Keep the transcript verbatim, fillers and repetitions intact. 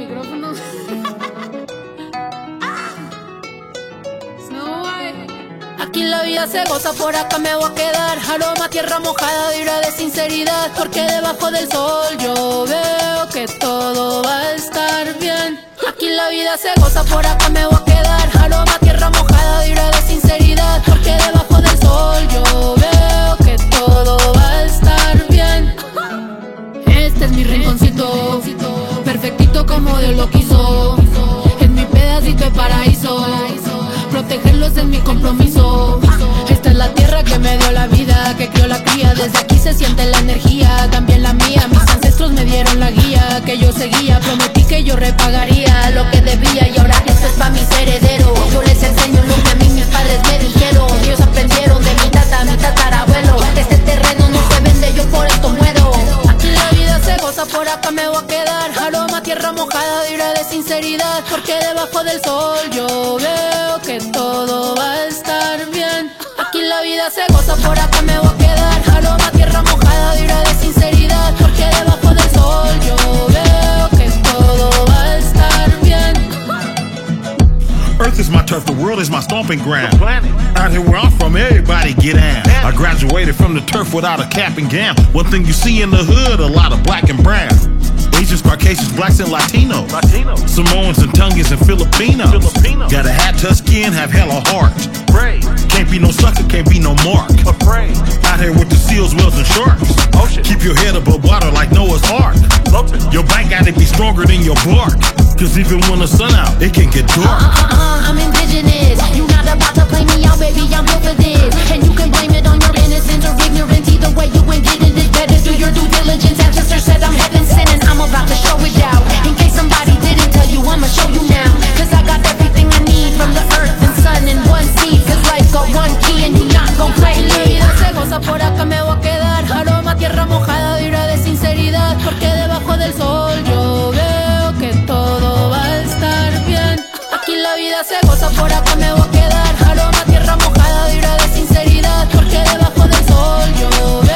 micrófono. Snow White. Aquí la vida se goza, por acá me voy a quedar. Aroma, tierra mojada, vibra de sinceridad. Porque debajo del sol yo veo que todo va a estar bien. Aquí la vida se goza, por acá me voy a quedar. Aroma, tierra mojada, vibra de sinceridad. Porque debajo del sol yo veo que todo va a estar bien. Este es mi rinconcito, perfectito como Dios lo quiso. Es mi pedacito de paraíso, protegerlos es mi compromiso. Esta es la tierra que me dio la vida, que crió la cría. Desde aquí se siente la energía, también la mía. Mis ancestros me dieron la guía, que yo seguía. Prometí que yo repagaría lo que debía, y ahora esto es pa' mis herederos. Yo les enseño lo que a mí mis padres me dijeron. Ellos aprendieron de mi tata, mi tatarabuelo. Este terreno no se vende, yo por esto muero. Aquí la vida se goza, por acá me voy a quedar. Aroma, tierra mojada, vibra de sinceridad. Porque debajo del sol yo veo que todo va a estar bien. Aquí la vida se goza, por acá me voy a quedar. Aroma, tierra mojada, vibra de sinceridad. Porque debajo del sol yo veo que todo va a estar bien. Earth is my turf, the world is my stomping ground. Out here where I'm from, everybody get down. I graduated from the turf without a cap and gown. One thing you see in the hood, a lot of black and brown. Asians, Caucasians, blacks and Latinos. Latino. Samoans and Tongans and Filipinos. Filipino. Got a hat, tough skin, have hella heart. Brave. Can't be no sucker, can't be no mark. Afraid. Out here with the seals, whales and sharks. Ocean. Keep your head above water like Noah's Ark. Floating. Your back gotta be stronger than your bark. Cause even when the sun out, it can get dark. Uh-uh, I'm indigenous. You not about to play me out, baby, I'm built for this. And you can blame it on your innocence or ignorance. Either way, you ain't getting it. Better do your due diligence. Ancestors said I'm heaven sent, and I'm about to show it out. In case somebody didn't tell you, I'ma show you now. Cause I got everything I need from the earth and sun in one seed. Cause life got one key and you not gon' play it. La vida se goza, por acá me voy a quedar. Aroma, tierra mojada, vibra de sinceridad. Porque debajo del sol yo veo que todo va a estar bien. Aquí la vida se goza, por acá me voy a quedar. Aroma, tierra mojada, vibra de sinceridad. Porque debajo del sol yo